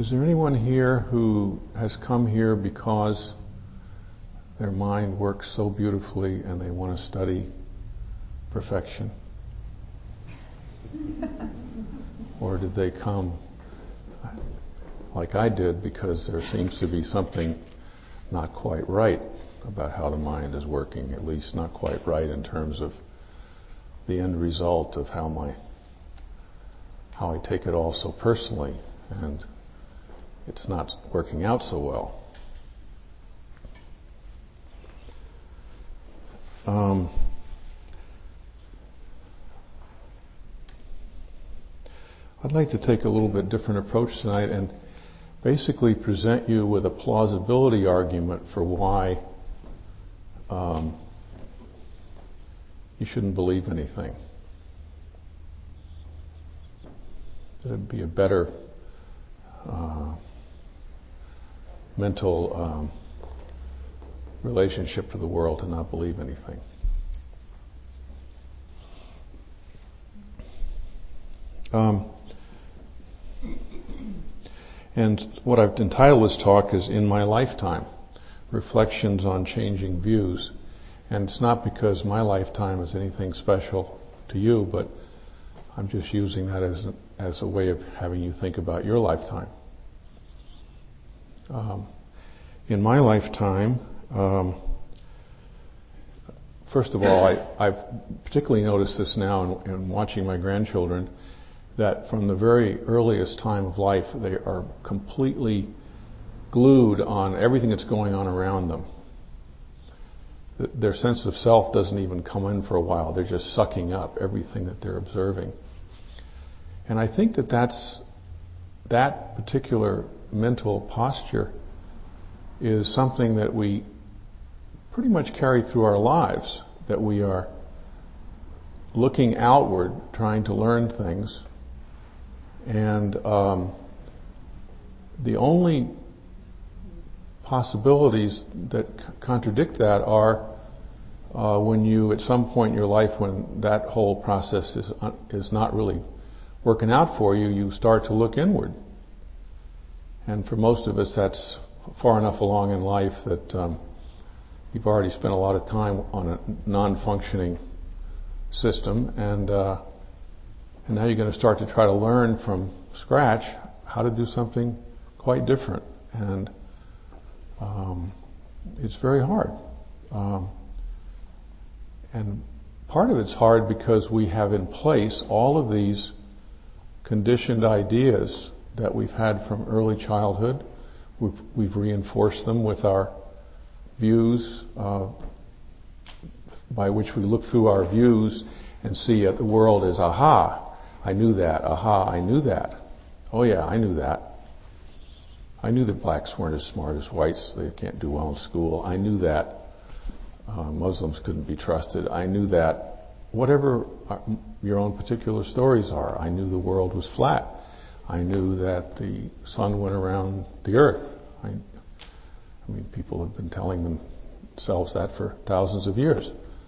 Is there anyone here who has come here because their mind works so beautifully and they want to study perfection? Or did they come, like I did, because there seems to be something not quite right about how the mind is working, at least not quite right in terms of the end result of how I take it all so personally, and it's not working out so well. I'd like to take a little bit different approach tonight and basically present you with a plausibility argument for why you shouldn't believe anything. That would be a better mental relationship to the world to not believe anything. And what I've entitled this talk is In My Lifetime, Reflections on Changing Views. And it's not because my lifetime is anything special to you, but I'm just using that as a way of having you think about your lifetime. In my lifetime, first of all, I've particularly noticed this now in watching my grandchildren, that from the very earliest time of life, they are completely glued on everything that's going on around them. Their sense of self doesn't even come in for a while. They're just sucking up everything that they're observing. And I think that particular mental posture is something that we pretty much carry through our lives, that we are looking outward, trying to learn things. And the only possibilities that contradict that are when you, at some point in your life, when that whole process is not really working out for you, you start to look inward. And for most of us, that's far enough along in life that you've already spent a lot of time on a non-functioning system, and now you're going to start to try to learn from scratch how to do something quite different. And it's very hard. And part of it's hard because we have in place all of these conditioned ideas that we've had from early childhood. We've reinforced them with our views, by which we look through our views and see the world as, aha, I knew that, aha, I knew that. Oh yeah, I knew that. I knew that blacks weren't as smart as whites, they can't do well in school. I knew that Muslims couldn't be trusted. I knew that whatever your own particular stories are, I knew the world was flat. I knew that the sun went around the earth. I mean, people have been telling themselves that for thousands of years.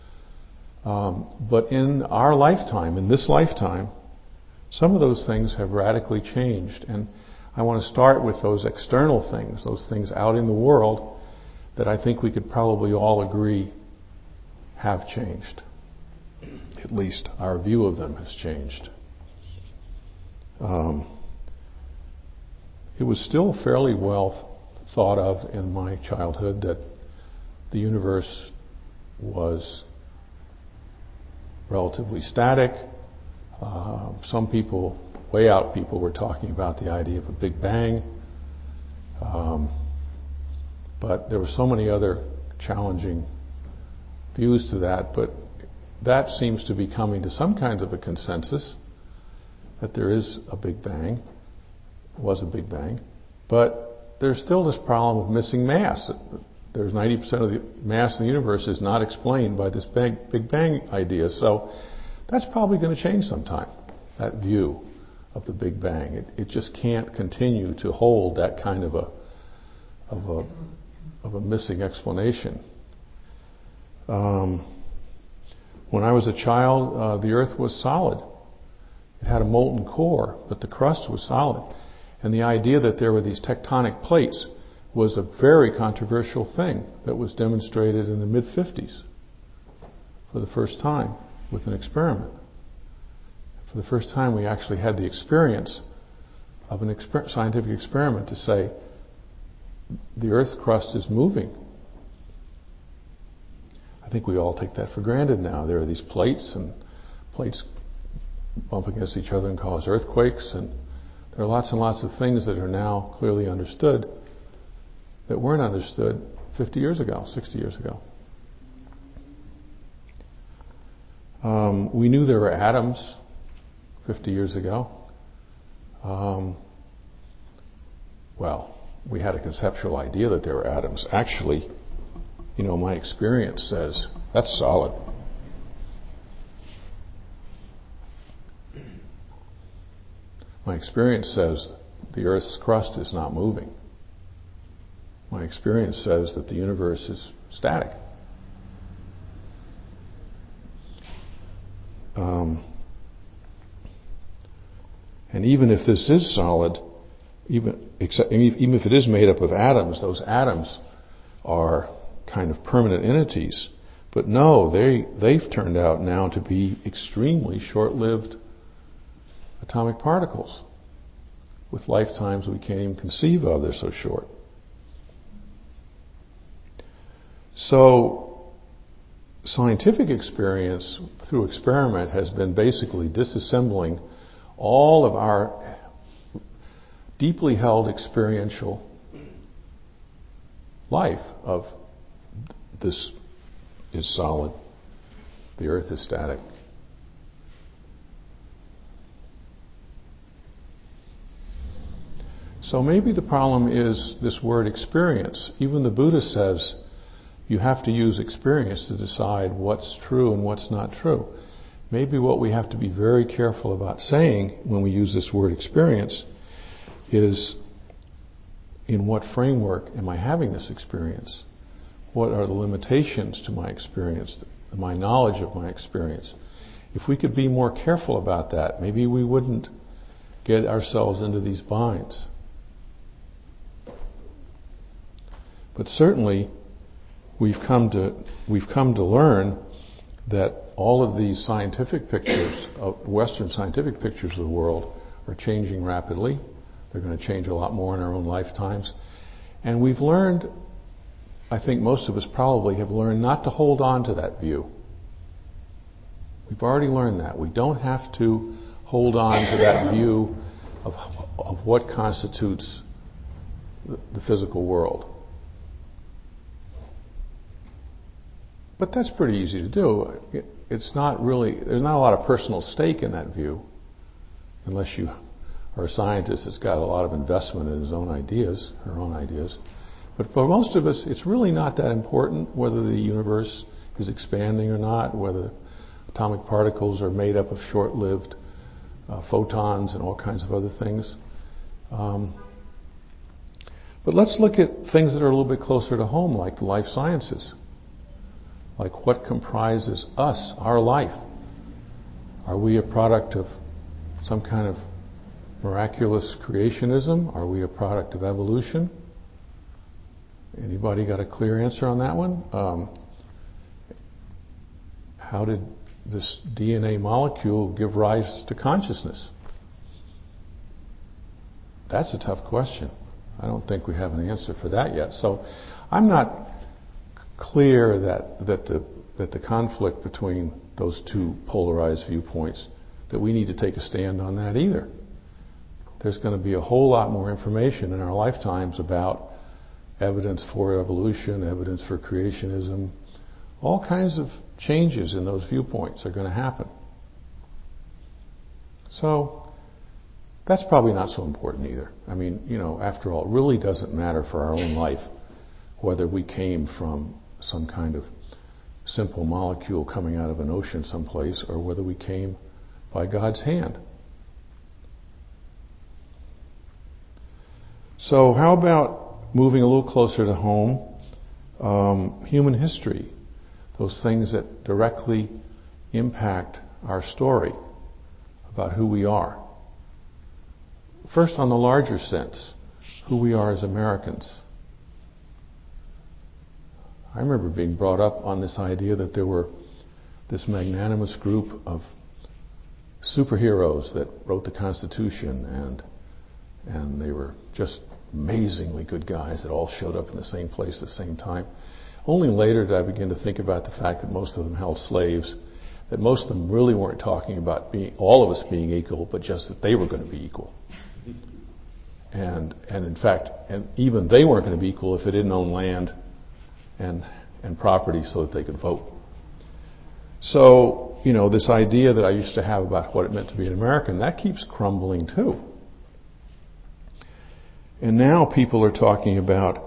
But in our lifetime, in this lifetime, some of those things have radically changed. And I want to start with those external things, those things out in the world that I think we could probably all agree have changed. At least our view of them has changed. It was still fairly well thought of in my childhood that the universe was relatively static. Some people, way out people, were talking about the idea of a Big Bang. But there were so many other challenging views to that. But that seems to be coming to some kind of a consensus that there is a Big Bang, was a Big Bang. But there's still this problem of missing mass. There's 90% of the mass in the universe is not explained by this Big Bang idea. So that's probably going to change sometime, that view of the Big Bang. It just can't continue to hold that kind of a missing explanation. When I was a child, the Earth was solid. It had a molten core, but the crust was solid. And the idea that there were these tectonic plates was a very controversial thing that was demonstrated in the mid-50s for the first time with an experiment. For the first time, we actually had the experience of an scientific experiment to say the Earth's crust is moving. I think we all take that for granted now. There are these plates, and plates bump against each other and cause earthquakes, and there are lots and lots of things that are now clearly understood that weren't understood 50 years ago, 60 years ago. We knew there were atoms 50 years ago. Well, we had a conceptual idea that there were atoms. Actually, my experience says that's solid. My experience says the Earth's crust is not moving. My experience says that the universe is static. And even if this is solid, even if it is made up of atoms, those atoms are kind of permanent entities. But no, they've turned out now to be extremely short-lived atomic particles with lifetimes we can't even conceive of. They're so short. So scientific experience through experiment has been basically disassembling all of our deeply held experiential life of this is solid, the Earth is static. So maybe the problem is this word experience. Even the Buddha says you have to use experience to decide what's true and what's not true. Maybe what we have to be very careful about saying when we use this word experience is, in what framework am I having this experience? What are the limitations to my experience, my knowledge of my experience? If we could be more careful about that, maybe we wouldn't get ourselves into these binds. But certainly, we've come to learn that all of these scientific pictures, Western scientific pictures of the world, are changing rapidly. They're going to change a lot more in our own lifetimes. And we've learned, I think most of us probably have learned not to hold on to that view. We've already learned that. We don't have to hold on to that view of what constitutes the physical world. But that's pretty easy to do. It's not really, there's not a lot of personal stake in that view, unless you are a scientist that's got a lot of investment in his own ideas, her own ideas. But for most of us, it's really not that important whether the universe is expanding or not, whether atomic particles are made up of short-lived photons and all kinds of other things. But let's look at things that are a little bit closer to home, like the life sciences. Like what comprises us, our life? Are we a product of some kind of miraculous creationism? Are we a product of evolution? Anybody got a clear answer on that one? How did this DNA molecule give rise to consciousness? That's a tough question. I don't think we have an answer for that yet. So I'm not clear that the conflict between those two polarized viewpoints, that we need to take a stand on that either. There's going to be a whole lot more information in our lifetimes about evidence for evolution, evidence for creationism. All kinds of changes in those viewpoints are going to happen. So that's probably not so important either. I mean, after all, it really doesn't matter for our own life whether we came from some kind of simple molecule coming out of an ocean someplace or whether we came by God's hand. So how about moving a little closer to home? Human history, those things that directly impact our story about who we are. first on the larger sense, who we are as Americans. I remember being brought up on this idea that there were this magnanimous group of superheroes that wrote the Constitution, and they were just amazingly good guys that all showed up in the same place at the same time. Only later did I begin to think about the fact that most of them held slaves, that most of them really weren't talking about all of us being equal, but just that they were going to be equal. And in fact, and even they weren't going to be equal if they didn't own land and property so that they could vote. So, this idea that I used to have about what it meant to be an American, that keeps crumbling too. And now people are talking about,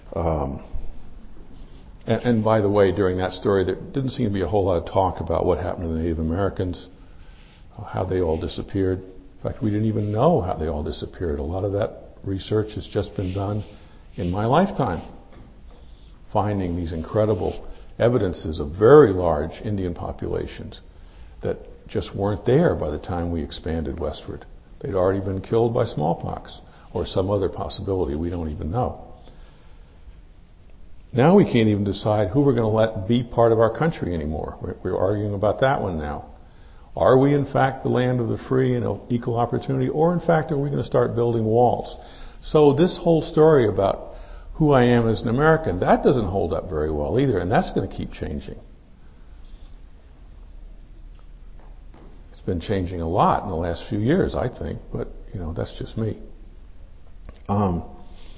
and by the way, during that story, there didn't seem to be a whole lot of talk about what happened to the Native Americans, how they all disappeared. In fact, we didn't even know how they all disappeared. A lot of that research has just been done in my lifetime, finding these incredible evidences of very large Indian populations that just weren't there by the time we expanded westward. They'd already been killed by smallpox or some other possibility we don't even know. Now we can't even decide who we're going to let be part of our country anymore. We're arguing about that one now. Are we in fact the land of the free and equal opportunity, or in fact are we going to start building walls? So this whole story about who I am as an American, that doesn't hold up very well either, and that's going to keep changing. It's been changing a lot in the last few years, I think, but that's just me. How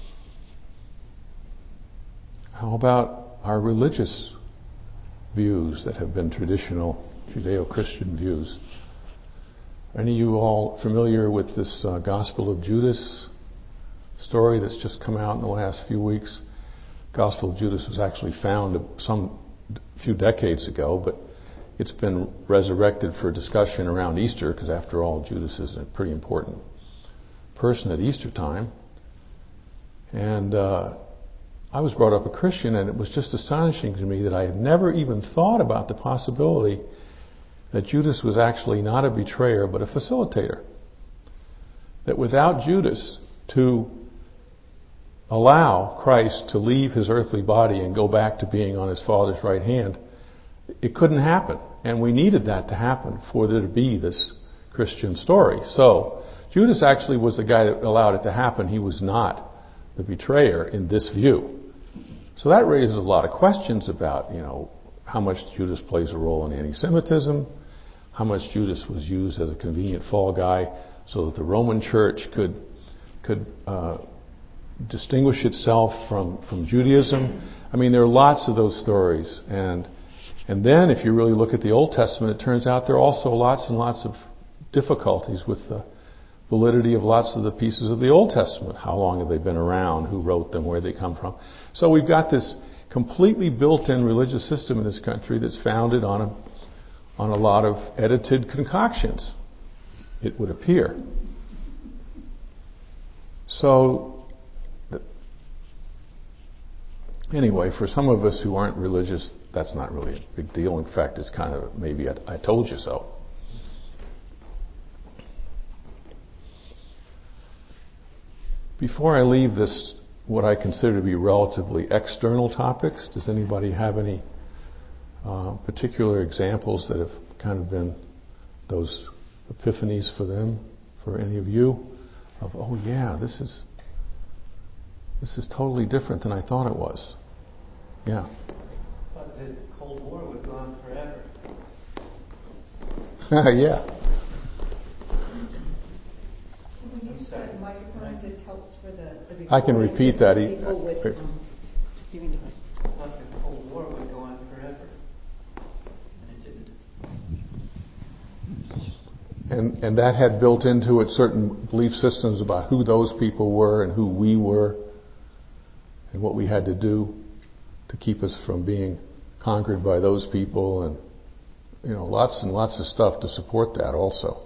about our religious views that have been traditional Judeo-Christian views? Are any of you all familiar with this Gospel of Judas story that's just come out in the last few weeks? Gospel of Judas was actually found some few decades ago, but it's been resurrected for discussion around Easter, because after all, Judas is a pretty important person at Easter time. And I was brought up a Christian, and it was just astonishing to me that I had never even thought about the possibility that Judas was actually not a betrayer, but a facilitator. That without Judas to allow Christ to leave his earthly body and go back to being on his Father's right hand, it couldn't happen. And we needed that to happen for there to be this Christian story. So Judas actually was the guy that allowed it to happen. He was not the betrayer in this view. So that raises a lot of questions about, how much Judas plays a role in anti-Semitism, how much Judas was used as a convenient fall guy so that the Roman Church could distinguish itself from Judaism. I mean, there are lots of those stories. And then if you really look at the Old Testament, it turns out there are also lots and lots of difficulties with the validity of lots of the pieces of the Old Testament. How long have they been around? Who wrote them? Where they come from? So we've got this completely built-in religious system in this country that's founded on a lot of edited concoctions, it would appear. So, anyway, for some of us who aren't religious, that's not really a big deal. In fact, it's kind of maybe I told you so. Before I leave this, what I consider to be relatively external topics, does anybody have any particular examples that have kind of been those epiphanies for them, for any of you, of, oh yeah, this is totally different than I thought it was? Yeah. I thought the Cold War would go on forever. Yeah. When you said microphones, it helps for the I can repeat that. People with hearing devices. I thought the Cold War would go on forever. And it didn't. And that had built into it certain belief systems about who those people were and who we were and what we had to do to keep us from being conquered by those people, and lots and lots of stuff to support that also.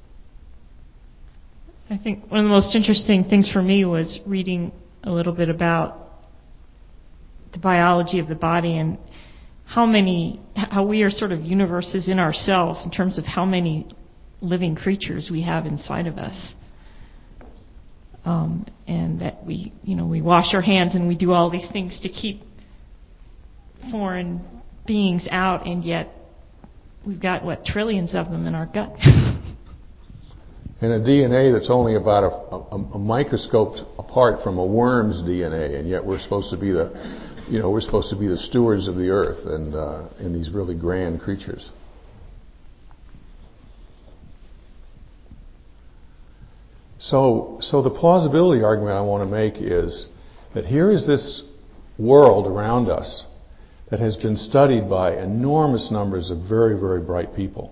I think one of the most interesting things for me was reading a little bit about the biology of the body and how we are sort of universes in ourselves in terms of how many living creatures we have inside of us. and that we wash our hands and we do all these things to keep foreign beings out, and yet we've got trillions of them in our gut. And a DNA that's only about a microscope apart from a worm's DNA, and yet we're supposed to be the stewards of the earth and these really grand creatures. So the plausibility argument I want to make is that here is this world around us that has been studied by enormous numbers of very, very bright people.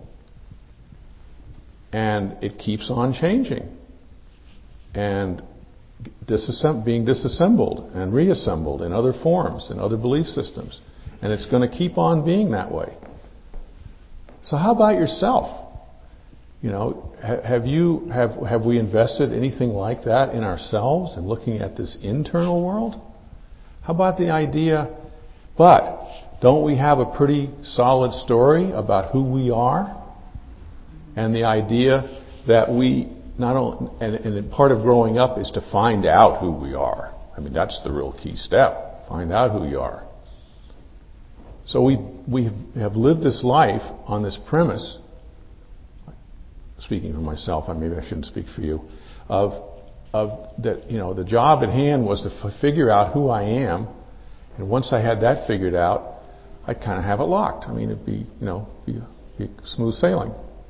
And it keeps on changing and being disassembled and reassembled in other forms, in other belief systems. And it's going to keep on being that way. So how about yourself? Have we invested anything like that in ourselves and looking at this internal world? How about the idea, but don't we have a pretty solid story about who we are? And the idea that we not only, and part of growing up is to find out who we are. I mean, that's the real key step. Find out who you are. So we have lived this life on this premise, speaking for myself, maybe I shouldn't speak for you, of that, the job at hand was to figure out who I am, and once I had that figured out, I'd kind of have it locked. I mean, it'd be smooth sailing.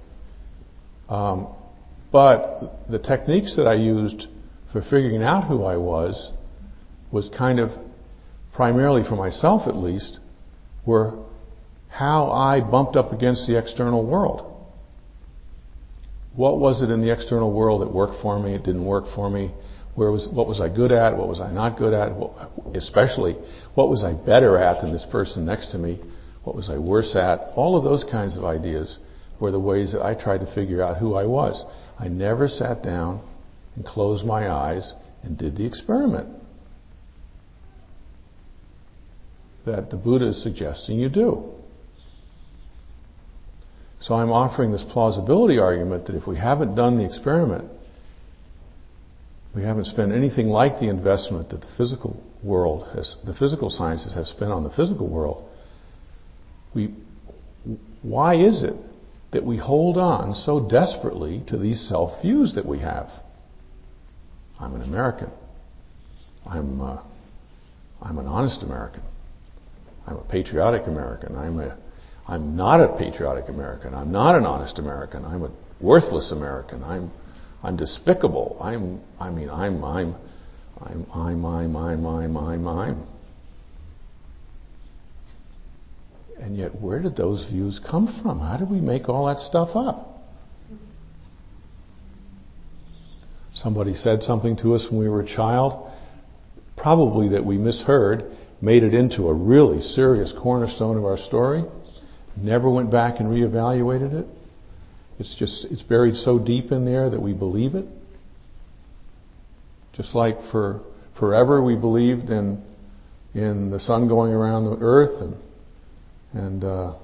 But the techniques that I used for figuring out who I was kind of, primarily for myself at least, were how I bumped up against the external world. What was it in the external world that worked for me, it didn't work for me? What was I good at? What was I not good at? Especially, what was I better at than this person next to me? What was I worse at? All of those kinds of ideas were the ways that I tried to figure out who I was. I never sat down and closed my eyes and did the experiment that the Buddha is suggesting you do. So I'm offering this plausibility argument that if we haven't done the experiment, we haven't spent anything like the investment that the physical sciences have spent on the physical world, why is it that we hold on so desperately to these self-views that we have? I'm an American. I'm an honest American. I'm a patriotic American. I'm not a patriotic American. I'm not an honest American. I'm a worthless American. I'm despicable. I'm. And yet, where did those views come from? How did we make all that stuff up? Somebody said something to us when we were a child, probably that we misheard, made it into a really serious cornerstone of our story, never went back and reevaluated it. It's buried so deep in there that we believe it. Just like for forever we believed in the sun going around the earth and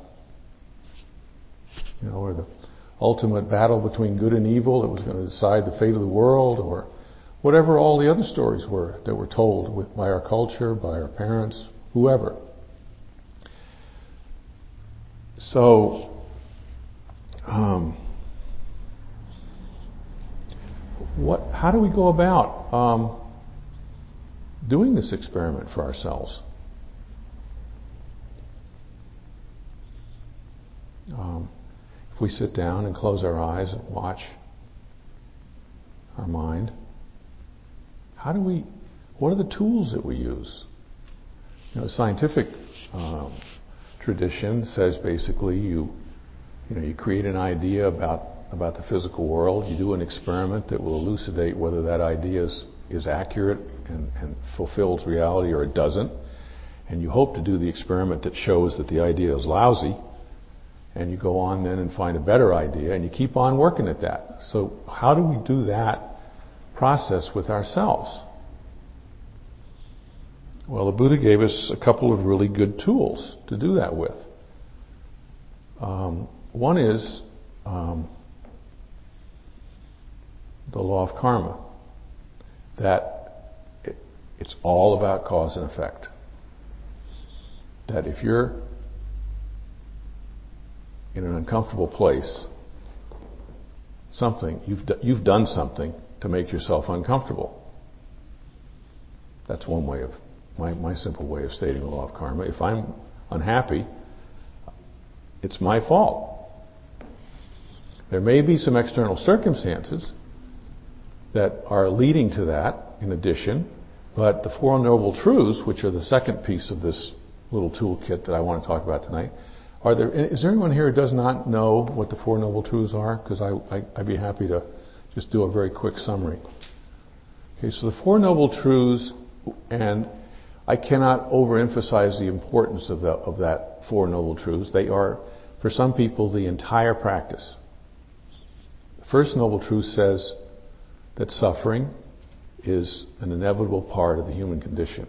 or the ultimate battle between good and evil that was going to decide the fate of the world, or whatever all the other stories were that were told by our culture, by our parents, whoever. So, how do we go about doing this experiment for ourselves? If we sit down and close our eyes and watch our mind, what are the tools that we use? Scientific tradition says basically you create an idea about the physical world, you do an experiment that will elucidate whether that idea is accurate and fulfills reality or it doesn't, and you hope to do the experiment that shows that the idea is lousy, and you go on then and find a better idea, and you keep on working at that. So how do we do that process with ourselves? Well, the Buddha gave us a couple of really good tools to do that with. One is the law of karma. that it's all about cause and effect. That if you're in an uncomfortable place, you've done something to make yourself uncomfortable. That's one way of my simple way of stating the law of karma. If I'm unhappy, it's my fault. There may be some external circumstances that are leading to that in addition, but the Four Noble Truths, which are the second piece of this little toolkit that I want to talk about tonight, is there anyone here who does not know what the Four Noble Truths are? Because I'd be happy to just do a very quick summary. Okay, so the Four Noble Truths, and I cannot overemphasize the importance of that Four Noble Truths. They are, for some people, the entire practice. The First Noble Truth says that suffering is an inevitable part of the human condition.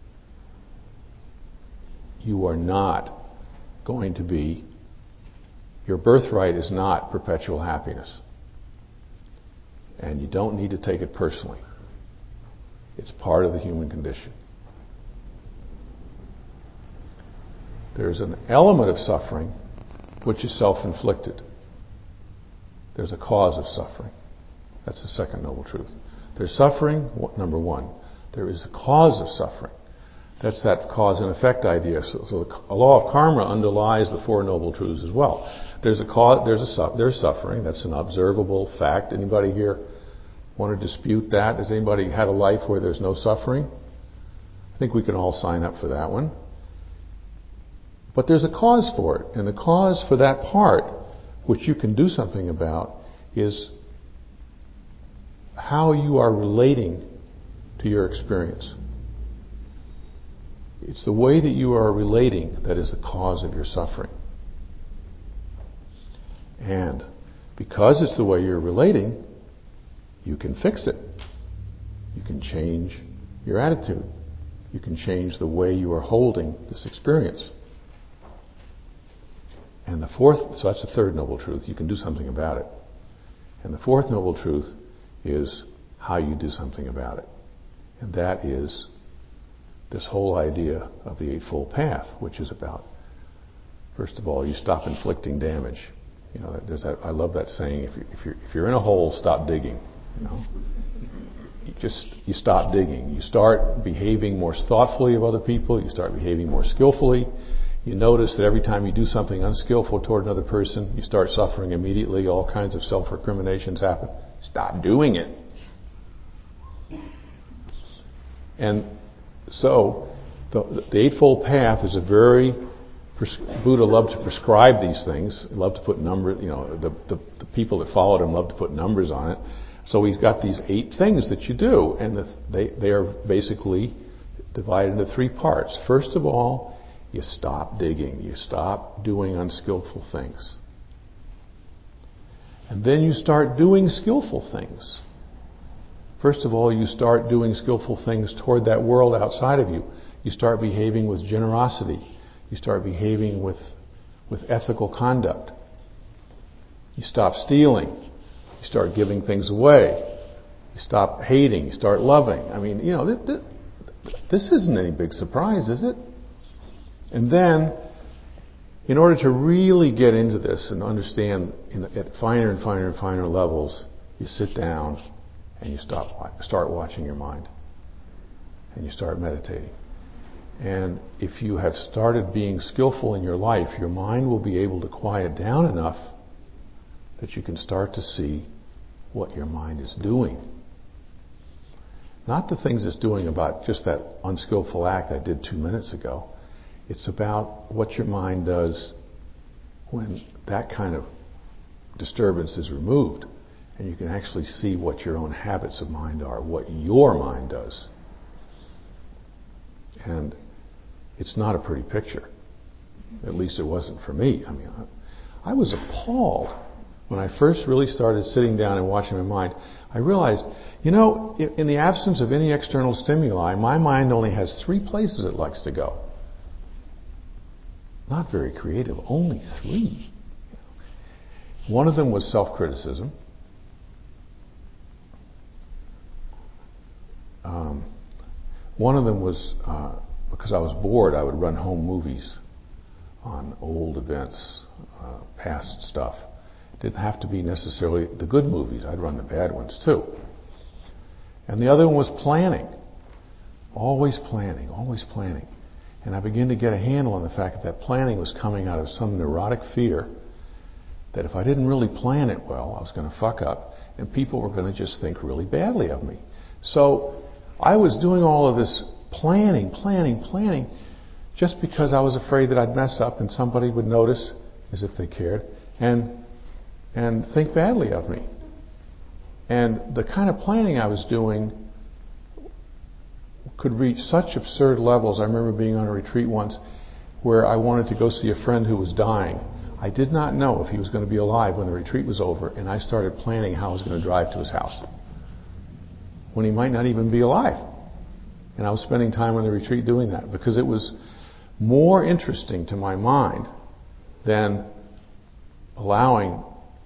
You are not going to be, your birthright is not perpetual happiness. And you don't need to take it personally. It's part of the human condition. There's an element of suffering which is self-inflicted. There's a cause of suffering. That's the second noble truth. There's suffering, number one. There is a cause of suffering. That's that cause and effect idea. So the law of karma underlies the Four Noble Truths as well. There's a cause, there's suffering. That's an observable fact. Anybody here want to dispute that? Has anybody had a life where there's no suffering? I think we can all sign up for that one. But there's a cause for it. And the cause for that part, which you can do something about, is how you are relating to your experience. It's the way that you are relating that is the cause of your suffering. And because it's the way you're relating, you can fix it. You can change your attitude. You can change the way you are holding this experience. And the fourth, so that's the third noble truth. You can do something about it. And the fourth noble truth is how you do something about it. And that is this whole idea of the Eightfold Path, which is about, first of all, you stop inflicting damage. You know, there's that. I love that saying. If you're in a hole, stop digging. You know, you stop digging. You start behaving more thoughtfully of other people. You start behaving more skillfully. You notice that every time you do something unskillful toward another person, you start suffering immediately. All kinds of self-recriminations happen. Stop doing it. And so, the Eightfold Path is a very, Buddha loved to prescribe these things. He loved to put numbers, the people that followed him loved to put numbers on it. So he's got these 8 things that you do, and they are basically divided into 3 parts. First of all, you stop digging. You stop doing unskillful things. And then you start doing skillful things. First of all, you start doing skillful things toward that world outside of you. You start behaving with generosity. You start behaving with ethical conduct. You stop stealing. You start giving things away. You stop hating. You start loving. I mean, this isn't any big surprise, is it? And then, in order to really get into this and understand at finer and finer and finer levels, you sit down and you start watching your mind. And you start meditating. And if you have started being skillful in your life, your mind will be able to quiet down enough that you can start to see what your mind is doing. Not the things it's doing about just that unskillful act I did 2 minutes ago. It's about what your mind does when that kind of disturbance is removed. And you can actually see what your own habits of mind are, what your mind does. And it's not a pretty picture. At least it wasn't for me. I mean, I was appalled when I first really started sitting down and watching my mind. I realized, in the absence of any external stimuli, my mind only has 3 places it likes to go. Not very creative, only 3. One of them was self-criticism. One of them was, because I was bored, I would run home movies on old events, past stuff. It didn't have to be necessarily the good movies. I'd run the bad ones too. And the other one was planning. Always planning, always planning. And I began to get a handle on the fact that planning was coming out of some neurotic fear that if I didn't really plan it well, I was going to fuck up and people were going to just think really badly of me. So I was doing all of this planning, just because I was afraid that I'd mess up and somebody would notice, as if they cared, and think badly of me. And the kind of planning I was doing could reach such absurd levels. I remember being on a retreat once where I wanted to go see a friend who was dying. I did not know if he was going to be alive when the retreat was over, and I started planning how I was going to drive to his house when he might not even be alive. And I was spending time on the retreat doing that because it was more interesting to my mind than allowing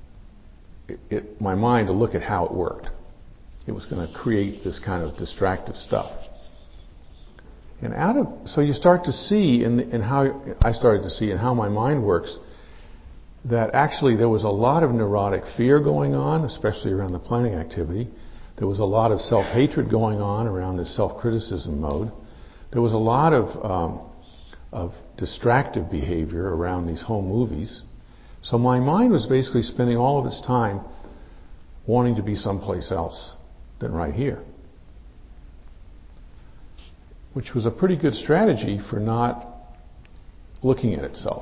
my mind to look at how it worked. It was going to create this kind of distractive stuff. And so you start to see in how I started to see in how my mind works that actually there was a lot of neurotic fear going on, especially around the planning activity. There was a lot of self-hatred going on around this self-criticism mode. There was a lot of distractive behavior around these home movies. So my mind was basically spending all of its time wanting to be someplace else than right here. Which was a pretty good strategy for not looking at itself.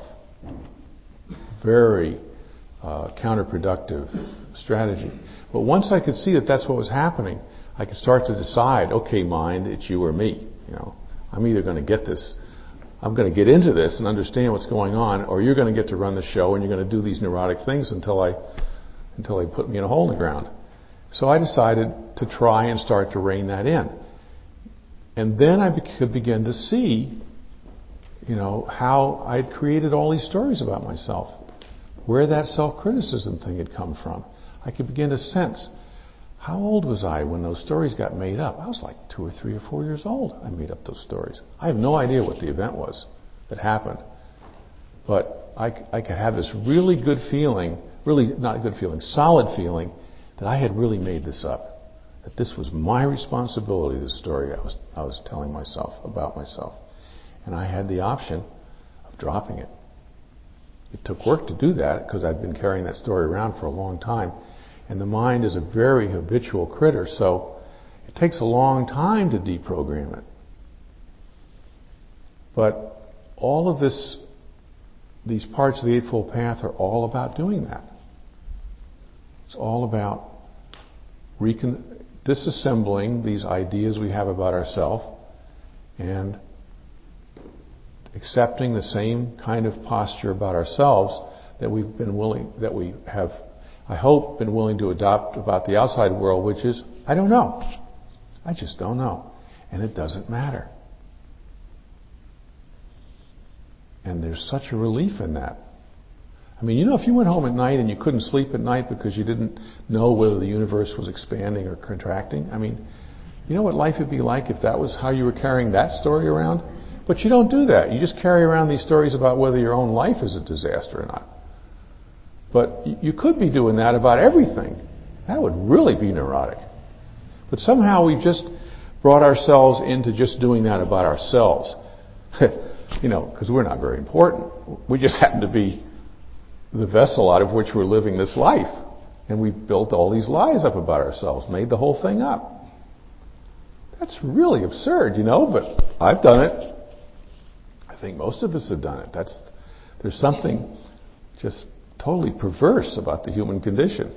Very counterproductive strategy. But once I could see that that's what was happening, I could start to decide, okay, mind, it's you or me. I'm either going to get this, I'm going to get into this and understand what's going on, or you're going to get to run the show and you're going to do these neurotic things until they put me in a hole in the ground. So I decided to try and start to rein that in. And then I could begin to see, how I'd created all these stories about myself, where that self-criticism thing had come from. I could begin to sense, how old was I when those stories got made up? I was like 2 or 3 or 4 years old. I made up those stories. I have no idea what the event was that happened. But I could have this really good feeling, really not good feeling, solid feeling that I had really made this up. That this was my responsibility, this story I was telling myself about myself. And I had the option of dropping it. It took work to do that because I'd been carrying that story around for a long time. And the mind is a very habitual critter, so it takes a long time to deprogram it. But all of these parts of the Eightfold Path are all about doing that. It's all about disassembling these ideas we have about ourselves and accepting the same kind of posture about ourselves that we have, I hope, been willing to adopt about the outside world, which is, I don't know. I just don't know. And it doesn't matter. And there's such a relief in that. I mean, if you went home at night and you couldn't sleep at night because you didn't know whether the universe was expanding or contracting, I mean, you know what life would be like if that was how you were carrying that story around? But you don't do that. You just carry around these stories about whether your own life is a disaster or not. But you could be doing that about everything. That would really be neurotic. But somehow we've just brought ourselves into just doing that about ourselves. Because we're not very important. We just happen to be the vessel out of which we're living this life. And we've built all these lies up about ourselves, made the whole thing up. That's really absurd, but I've done it. I think most of us have done it. There's something just totally perverse about the human condition.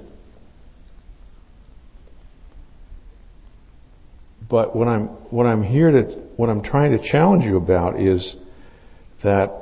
But what I'm trying to challenge you about is that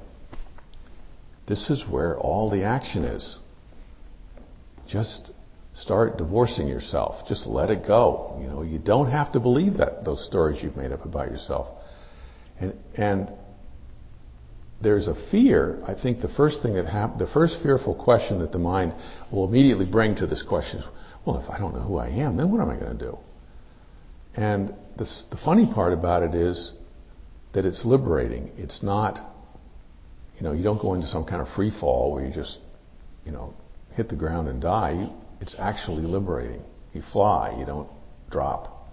this is where all the action is. Just start divorcing yourself. Just let it go. You don't have to believe those stories you've made up about yourself. And there's a fear. I think the first fearful question that the mind will immediately bring to this question is, well, if I don't know who I am, then what am I going to do? And the funny part about it is that it's liberating. It's not, you don't go into some kind of free fall where you just, hit the ground and die. It's actually liberating. You fly, you don't drop.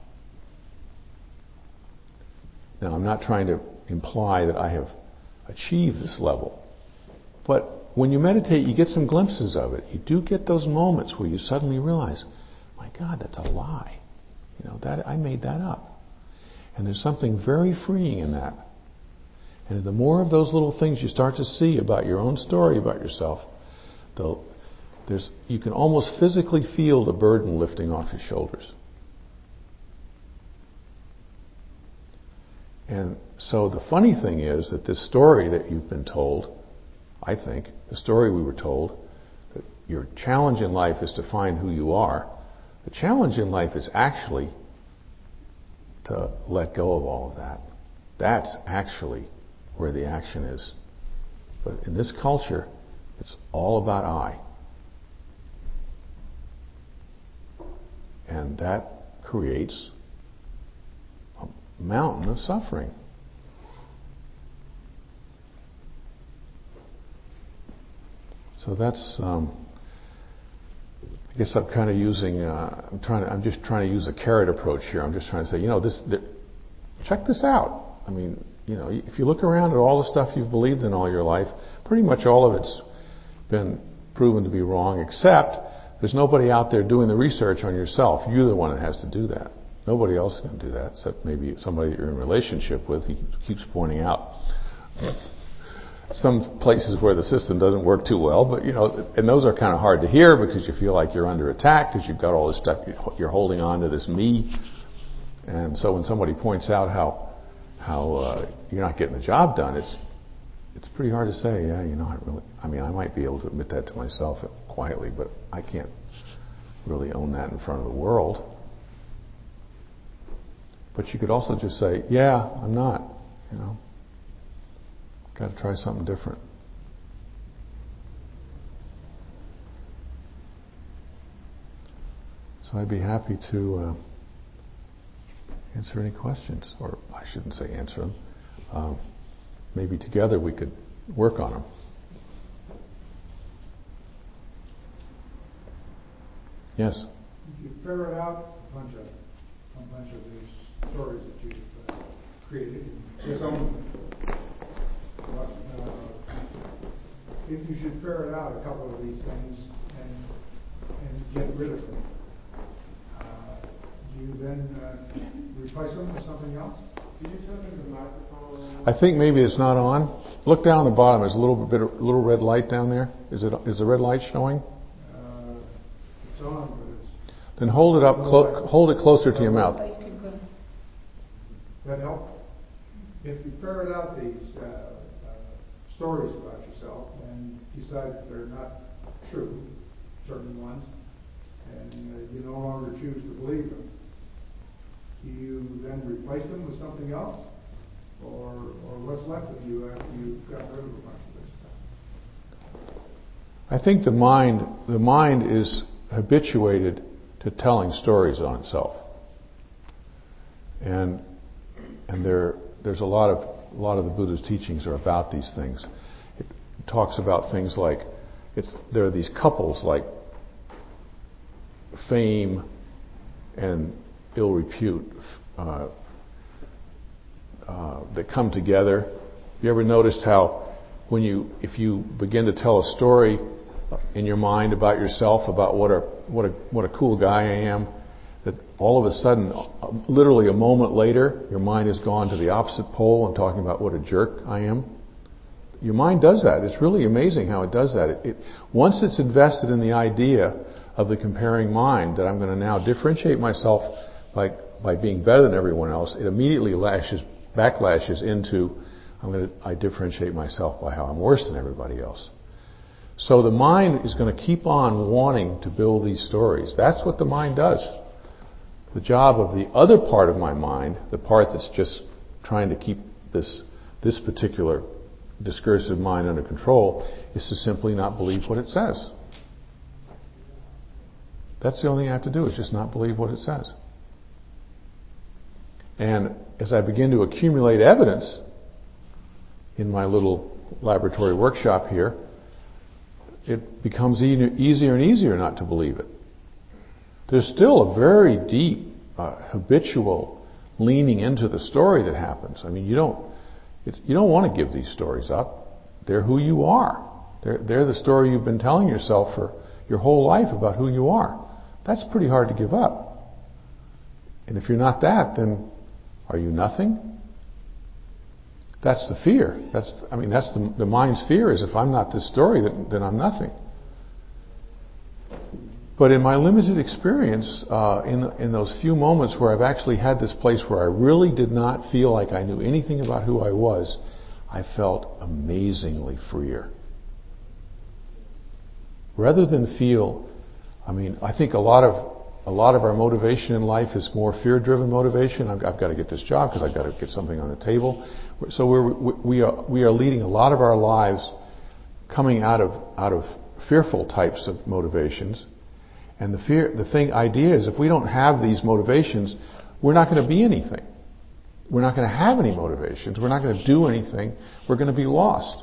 Now, I'm not trying to imply that I have achieved this level. But when you meditate, you get some glimpses of it. You do get those moments where you suddenly realize, my God, that's a lie. That I made that up. And there's something very freeing in that. And the more of those little things you start to see about your own story about yourself, you can almost physically feel the burden lifting off your shoulders. And so the funny thing is that this story that you've been told, I think, the story we were told, that your challenge in life is to find who you are. The challenge in life is actually to let go of all of that. That's actually where the action is. But in this culture, it's all about I. And that creates a mountain of suffering. So that's, I guess I'm kind of using, I'm just trying to use a carrot approach here. I'm just trying to say, check this out. I mean, if you look around at all the stuff you've believed in all your life, pretty much all of it's been proven to be wrong, except there's nobody out there doing the research on yourself. You're the one that has to do that. Nobody else is going to do that, except maybe somebody that you're in a relationship with. He keeps pointing out some places where the system doesn't work too well, but and those are kind of hard to hear because you feel like you're under attack because you've got all this stuff, you're holding on to this me. And so when somebody points out how you're not getting the job done, it's pretty hard to say, yeah, I might be able to admit that to myself quietly, but I can't really own that in front of the world. But you could also just say, yeah, I'm not, got to try something different. So I'd be happy to answer any questions, or I shouldn't say answer them. Maybe together we could work on them. Yes? You ferret out a bunch of these stories that you've created and disowned them. If you should ferret out a couple of these things and get rid of them, do you then replace them with something else? Can you turn the microphone? I think maybe it's not on. Look down the bottom. There's a little red light down there. Is the red light showing? It's on, but it's... Then hold it up. Hold it closer to your mouth. That help? If you ferret out these stories about yourself and decide that they're not true, certain ones, and you no longer choose to believe them, do you then replace them with something else? Or what's left of you after you've got rid of a bunch of this stuff? I think the mind is habituated to telling stories on itself. And there's a lot of the Buddha's teachings are about these things. It talks about things like there are these couples like fame and ill repute that come together. You ever noticed how if you begin to tell a story in your mind about yourself, about what a cool guy I am, that all of a sudden, literally a moment later, your mind has gone to the opposite pole and talking about what a jerk I am? Your mind does that. It's really amazing how it does that. Once it's invested in the idea of the comparing mind, that I'm going to now differentiate myself by being better than everyone else, it immediately backlashes into I differentiate myself by how I'm worse than everybody else. So the mind is going to keep on wanting to build these stories. That's what the mind does. The job of the other part of my mind, the part that's just trying to keep this particular discursive mind under control, is to simply not believe what it says. That's the only thing I have to do, is just not believe what it says. And as I begin to accumulate evidence in my little laboratory workshop here, it becomes easier and easier not to believe it. There's still a very deep, habitual leaning into the story that happens. I mean, you don't want to give these stories up. They're who you are. They're the story you've been telling yourself for your whole life about who you are. That's pretty hard to give up. And if you're not that, then are you nothing? That's the fear. That's the mind's fear, is if I'm not this story, then I'm nothing. But in my limited experience, in those few moments where I've actually had this place where I really did not feel like I knew anything about who I was, I felt amazingly freer. Rather than feel, I think a lot of our motivation in life is more fear-driven motivation. I've got to get this job because I've got to get something on the table. So we are leading a lot of our lives coming out of fearful types of motivations. And the idea is, if we don't have these motivations, we're not going to be anything. We're not going to have any motivations. We're not going to do anything. We're going to be lost.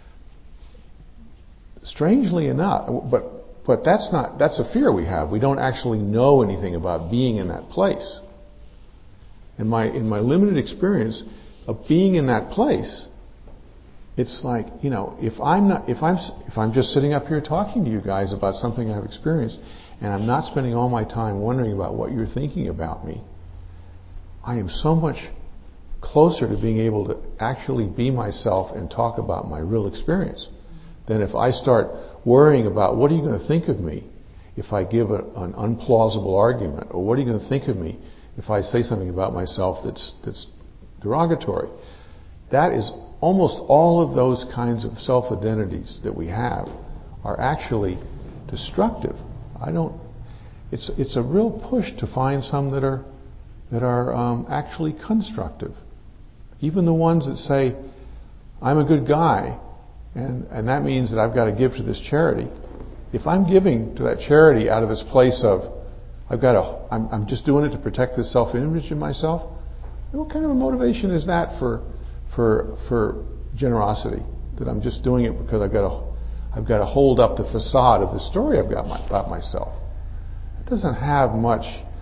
Strangely enough, but that's a fear we have. We don't actually know anything about being in that place. In my limited experience of being in that place, it's like, if I'm just sitting up here talking to you guys about something I've experienced, and I'm not spending all my time wondering about what you're thinking about me, I am so much closer to being able to actually be myself and talk about my real experience than if I start worrying about what are you going to think of me if I give an unplausible argument, or what are you going to think of me if I say something about myself that's derogatory. That is almost all of those kinds of self-identities that we have are actually destructive. It's a real push to find some that are actually constructive. Even the ones that say, I'm a good guy, and that means that I've got to give to this charity. If I'm giving to that charity out of this place of, I'm just doing it to protect this self-image in myself, what kind of a motivation is that for generosity? That I'm just doing it because I've got to hold up the facade of the story I've got about myself. It doesn't have much.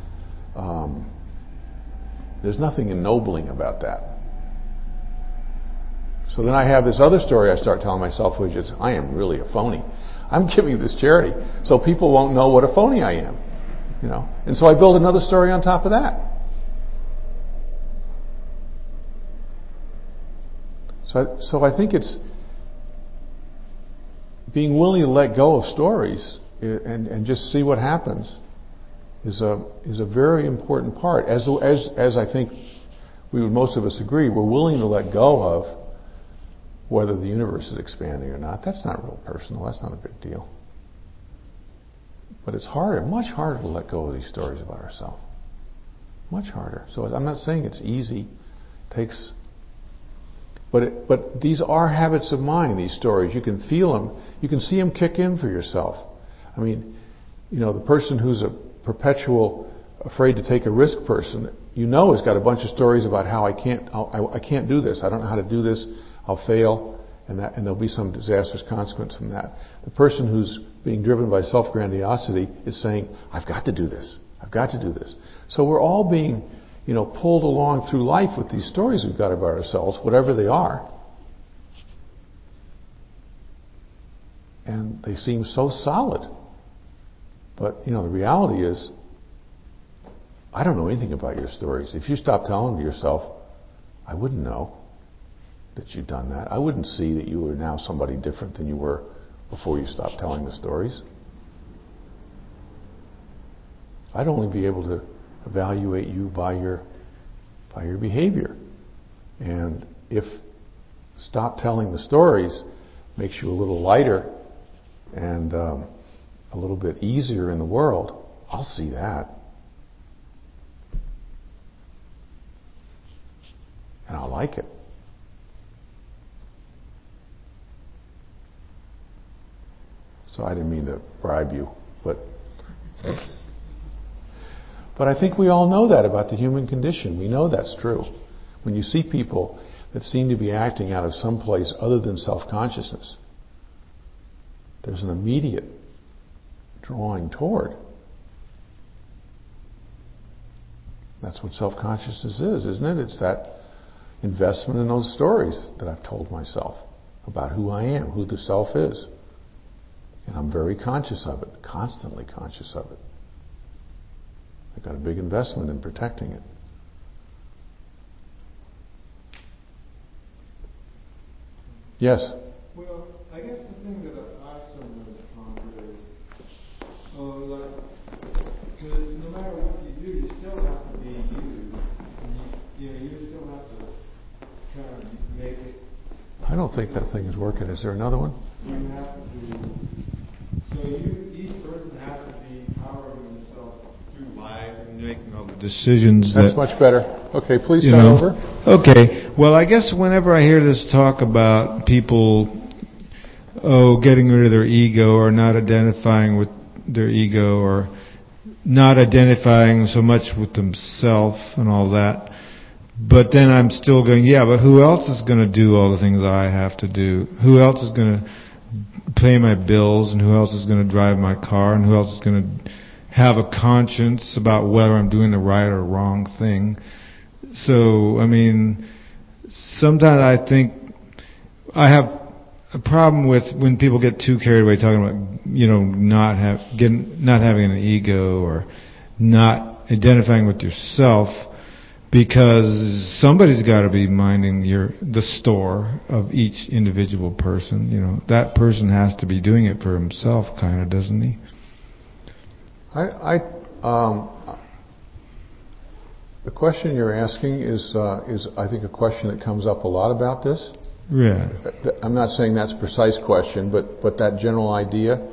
There's nothing ennobling about that. So then I have this other story I start telling myself, which is, I am really a phony. I'm giving this charity so people won't know what a phony I am. And so I build another story on top of that. So I think it's being willing to let go of stories and just see what happens is a very important part. As I think most of us agree, we're willing to let go of whether the universe is expanding or not. That's not real personal. That's not a big deal. But it's harder, much harder to let go of these stories about ourselves. Much harder. So I'm not saying it's easy. But these are habits of mind, these stories. You can feel them. You can see them kick in for yourself. The person who's a perpetual afraid to take a risk person, has got a bunch of stories about how I can't do this. I don't know how to do this. I'll fail, and there'll be some disastrous consequence from that. The person who's being driven by self-grandiosity is saying, I've got to do this. I've got to do this. So we're all being, pulled along through life with these stories we've got about ourselves, whatever they are. And they seem so solid. But, the reality is, I don't know anything about your stories. If you stop telling them to yourself, I wouldn't know that you'd done that. I wouldn't see that you were now somebody different than you were before you stopped telling the stories. I'd only be able to evaluate you by your behavior. And if stop telling the stories makes you a little lighter and a little bit easier in the world, I'll see that. And I'll like it. So I didn't mean to bribe you, but But I think we all know that about the human condition. We know that's true. When you see people that seem to be acting out of some place other than self-consciousness, there's an immediate drawing toward. That's what self-consciousness is, isn't it? It's that investment in those stories that I've told myself about who I am, who the self is. And I'm very conscious of it, constantly conscious of it. I've got a big investment in protecting it. Yes? Well, I guess the thing that I sometimes ponder is, because no matter what you do, you still have to be you. And you still have to kind of make it. I don't think that thing is working. Is there another one? You have to. So each person has to be powering themselves through life and making all the decisions. That's much better. Okay, please start over. Okay. Well, I guess whenever I hear this talk about people, getting rid of their ego or not identifying with their ego or not identifying so much with themselves and all that, but then I'm still going, yeah, but who else is going to do all the things I have to do? Who else is going to pay my bills, and who else is going to drive my car, and who else is going to have a conscience about whether I'm doing the right or wrong thing? So, I mean, sometimes I think I have a problem with when people get too carried away talking about, not having an ego or not identifying with yourself, because somebody's got to be minding the store of each individual person. That person has to be doing it for himself, kind of, doesn't he? The question you're asking is I think a question that comes up a lot about this. Yeah. I'm not saying that's a precise question, but that general idea.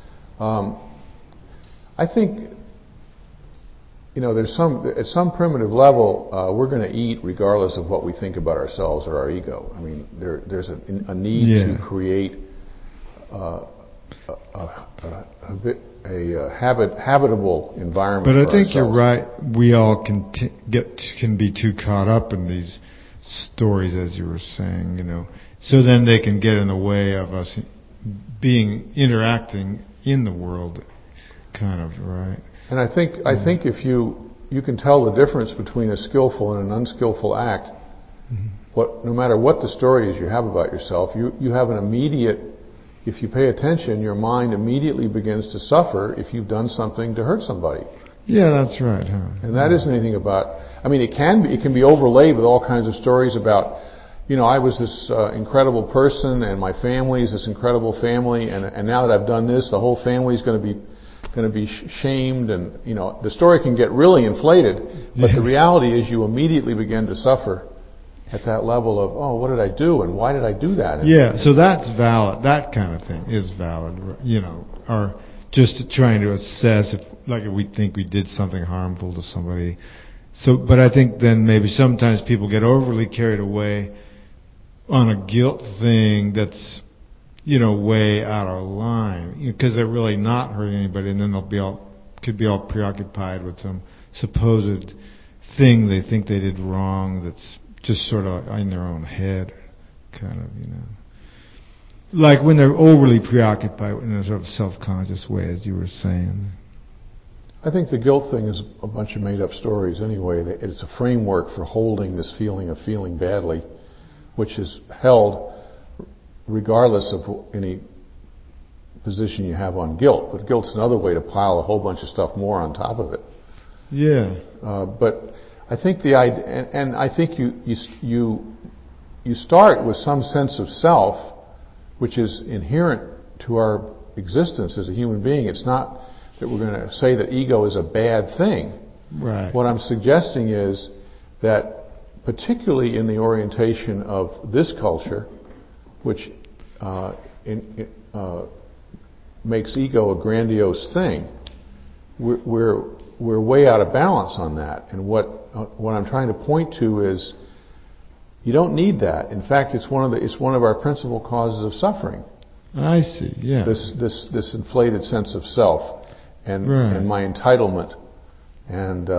I think, there's at some primitive level, we're going to eat regardless of what we think about ourselves or our ego. I mean, there's a need to create a habitable environment. But I think ourselves. you're right. We all can be too caught up in these stories, as you were saying. So then they can get in the way of us interacting in the world, kind of, right? And I think if you can tell the difference between a skillful and an unskillful act, no matter what the story is you have about yourself, you have an immediate. If you pay attention, your mind immediately begins to suffer if you've done something to hurt somebody. Yeah, that's right. Huh? And that isn't anything about. I mean, it can be overlaid with all kinds of stories about. I was this incredible person, and my family is this incredible family, and now that I've done this, the whole family is going to be shamed, and the story can get really inflated. But the reality is, you immediately begin to suffer at that level of, what did I do, and why did I do that? And so that's valid. That kind of thing is valid, or just trying to assess if we think we did something harmful to somebody. So, but I think then maybe sometimes people get overly carried away on a guilt thing that's, way out of line, because they're really not hurting anybody, and then could be all preoccupied with some supposed thing they think they did wrong that's just sort of in their own head, kind of, Like when they're overly preoccupied in a sort of self-conscious way, as you were saying. I think the guilt thing is a bunch of made-up stories anyway. It's a framework for holding this feeling of feeling badly, which is held regardless of any position you have on guilt. But guilt's another way to pile a whole bunch of stuff more on top of it. Yeah. But I think the idea, and I think you start with some sense of self, which is inherent to our existence as a human being. It's not that we're going to say that ego is a bad thing. Right. What I'm suggesting is that, particularly in the orientation of this culture, which makes ego a grandiose thing, we're way out of balance on that. And what I'm trying to point to is, you don't need that. In fact, it's one of our principal causes of suffering. I see. Yeah. This inflated sense of self and right. and my entitlement And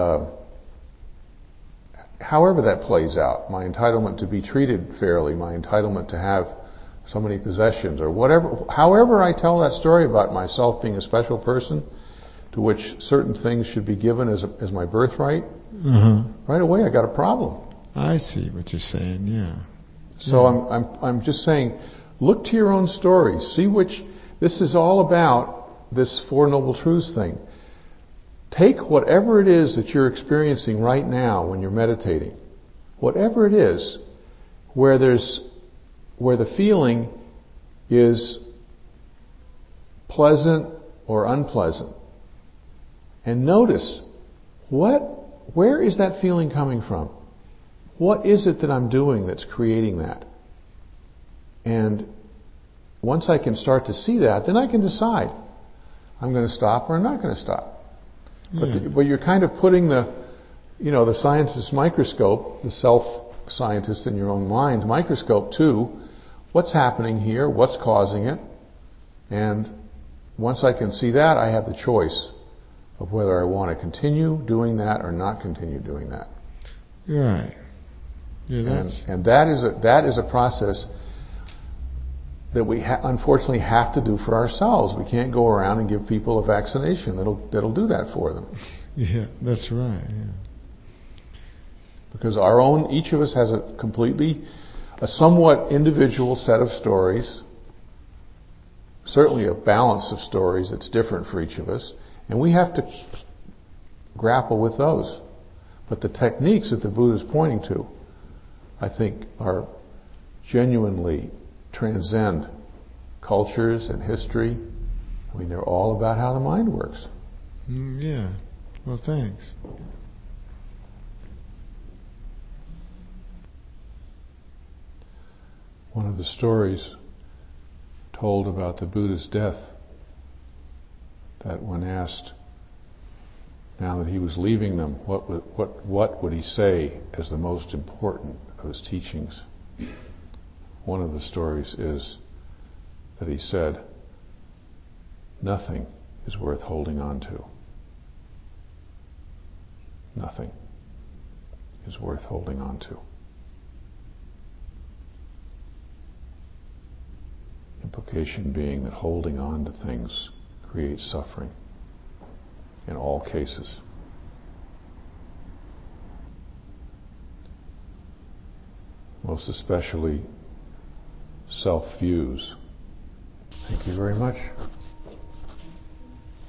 however that plays out, my entitlement to be treated fairly, my entitlement to have so many possessions, or whatever, however I tell that story about myself being a special person to which certain things should be given as my birthright, right away I got a problem. I see what you're saying, yeah. So I'm just saying, look to your own stories. See which, this is all about this Four Noble Truths thing. Take whatever it is that you're experiencing right now when you're meditating, whatever it is, where the feeling is pleasant or unpleasant, and notice where is that feeling coming from? What is it that I'm doing that's creating that? And once I can start to see that, then I can decide I'm going to stop or I'm not going to stop. But you're kind of putting the scientist's microscope, the self-scientist in your own mind microscope to what's happening here, what's causing it, and once I can see that, I have the choice of whether I want to continue doing that or not continue doing that. Right. Yeah, and that is a process that we unfortunately have to do for ourselves. We can't go around and give people a vaccination that'll do that for them. Yeah, that's right. Yeah. Because each of us has a somewhat individual set of stories, certainly a balance of stories that's different for each of us, and we have to grapple with those. But the techniques that the Buddha is pointing to, I think, are genuinely transcend cultures and history. I mean, they're all about how the mind works. Yeah. Well, thanks. One of the stories told about the Buddha's death, that when asked, now that he was leaving them, what would he say as the most important of his teachings? One of the stories is that he said, nothing is worth holding on to. Nothing is worth holding on to. Implication being that holding on to things creates suffering in all cases. Most especially self-views. Thank you very much.